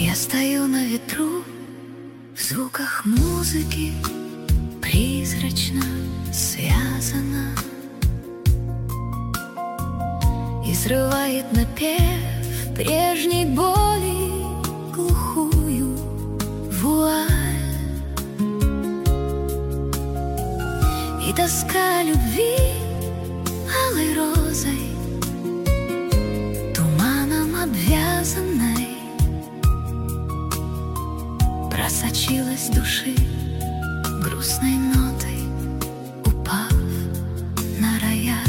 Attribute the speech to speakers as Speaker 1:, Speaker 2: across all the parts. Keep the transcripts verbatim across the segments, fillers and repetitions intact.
Speaker 1: Я стою на ветру, в звуках музыки, призрачно связана, и срывает напев прежней боли глухую вуаль. И тоска любви алой розой, туманом обвязанной, просочилась души грустной нотой, упав на рояль.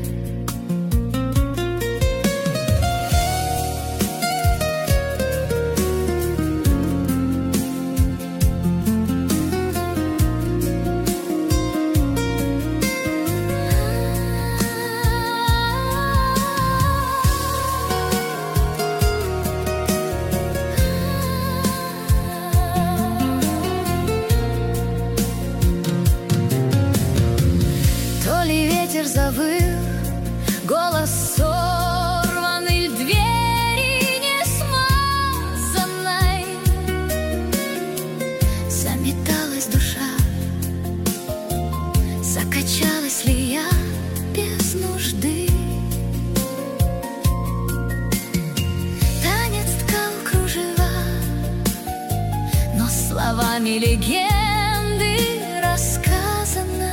Speaker 1: Ветер завыл, голос сорванный в двери не смазанной. Заметалась душа, закачалась ли я без нужды? Танец ткал кружева, но словами легенды рассказанной.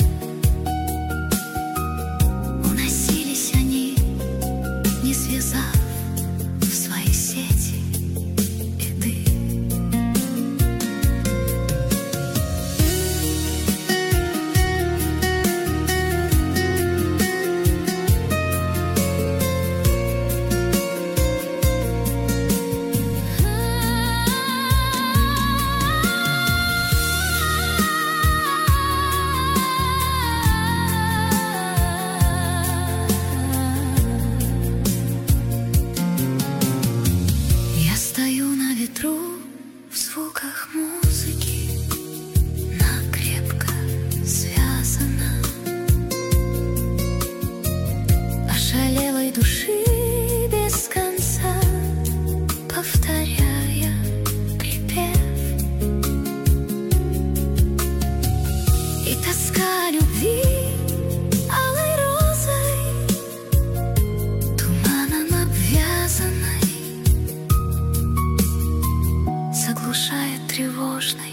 Speaker 1: Не связав в свои сети беды. В звуках музыки она крепко связана, ошалелой души без конца, повторяя припев. И тоска любви алой розой, туманом обвязанной, заглушает тревожный